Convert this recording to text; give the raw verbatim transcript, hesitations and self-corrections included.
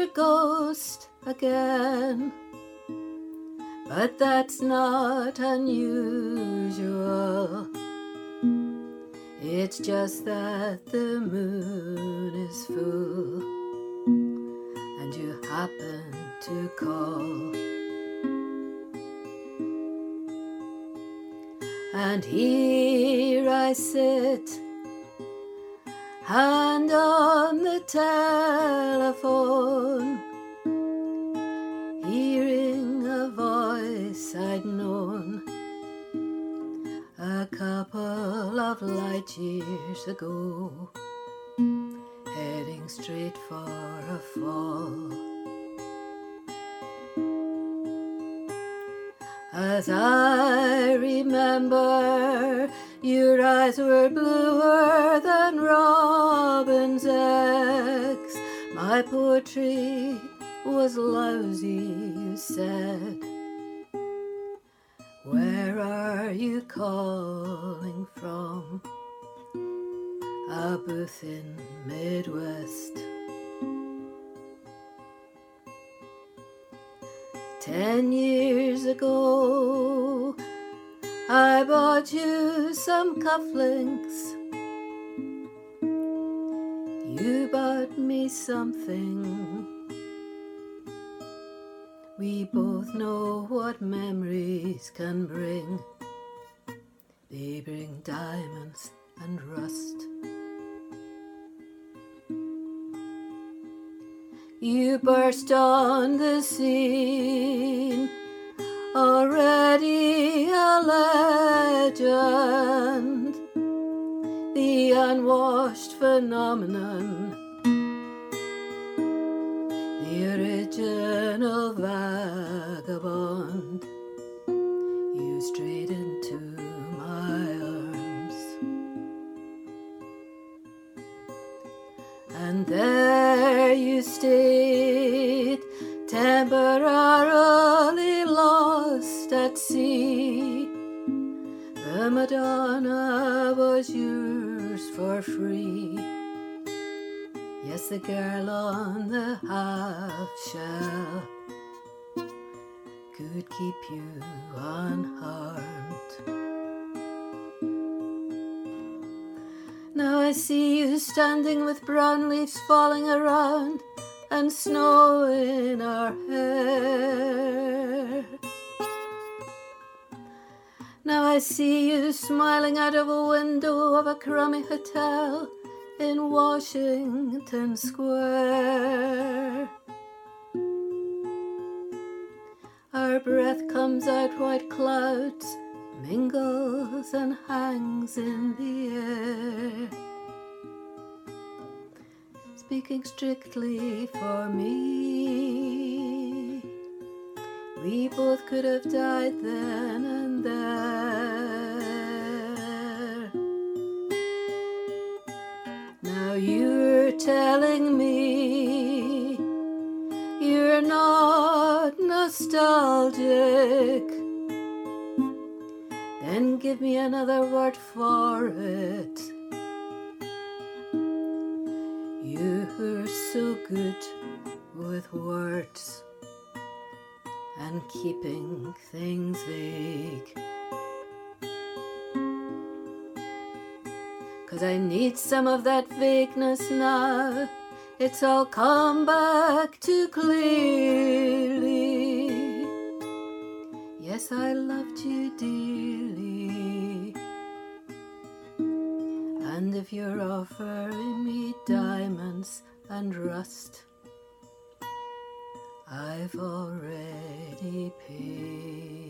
ghost again. But that's not unusual. It's just that the moon is full and you happen to call. And here I sit, hand on the telephone, hearing a voice I'd known a couple of light years ago, heading straight for a fall. As I remember, your eyes were bluer than robin's eggs. My poetry was lousy, you said. Where are you calling from? A booth in Midwest. Ten years ago, I bought you some cufflinks. You bought me something. We both know what memories can bring. They bring diamonds and rust. You burst on the scene, already a legend, the unwashed phenomenon, the original vagabond. You strayed into my arms, and there you stayed, temporarily lost at sea. The Madonna was yours for free. Yes, the girl on the half shell could keep you unharmed. Now I see you standing with brown leaves falling around and snow in our hair. Now I see you smiling out of a window of a crummy hotel in Washington Square. Our breath comes out white clouds, mingles and hangs in the air. Speaking strictly for me, we both could have died then and there. Now you're telling me you're not nostalgic. Then give me another word for it. You're so good with words and keeping things vague. 'Cause I need some of that vagueness now. It's all come back too clearly. Yes, I loved you dearly. And if you're offering me diamonds and rust, I've already paid.